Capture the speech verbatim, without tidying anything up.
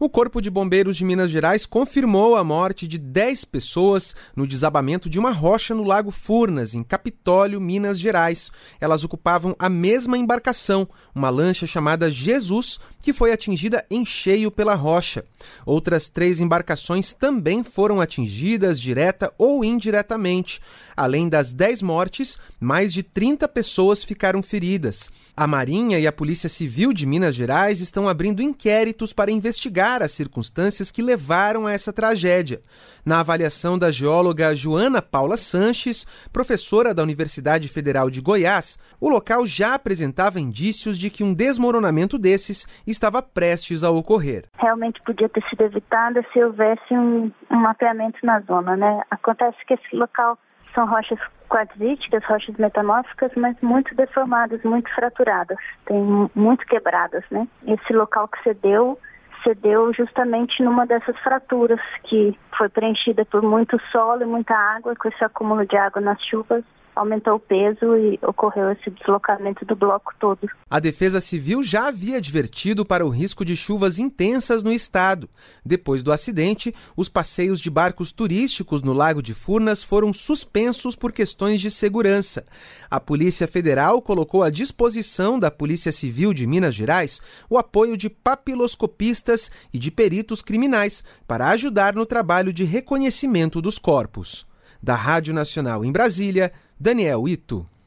O Corpo de Bombeiros de Minas Gerais confirmou a morte de dez pessoas no desabamento de uma rocha no Lago Furnas, em Capitólio, Minas Gerais. Elas ocupavam a mesma embarcação, uma lancha chamada Jesus, que foi atingida em cheio pela rocha. Outras três embarcações também foram atingidas direta ou indiretamente. Além das dez mortes, mais de trinta pessoas ficaram feridas. A Marinha e a Polícia Civil de Minas Gerais estão abrindo inquéritos para investigar as circunstâncias que levaram a essa tragédia. Na avaliação da geóloga Joana Paula Sanches, professora da Universidade Federal de Goiás, o local já apresentava indícios de que um desmoronamento desses estava prestes a ocorrer. Realmente podia ter sido evitada se houvesse um, um mapeamento na zona, né? Acontece que esse local são rochas quartzíticas, rochas metamórficas, mas muito deformadas, muito fraturadas, tem muito quebradas, né? Esse local que cedeu, cedeu justamente numa dessas fraturas que foi preenchida por muito solo e muita água, com esse acúmulo de água nas chuvas, aumentou o peso e ocorreu esse deslocamento do bloco todo. A Defesa Civil já havia advertido para o risco de chuvas intensas no estado. Depois do acidente, os passeios de barcos turísticos no Lago de Furnas foram suspensos por questões de segurança. A Polícia Federal colocou à disposição da Polícia Civil de Minas Gerais o apoio de papiloscopistas e de peritos criminais para ajudar no trabalho de reconhecimento dos corpos. Da Rádio Nacional em Brasília, Daniel Ito.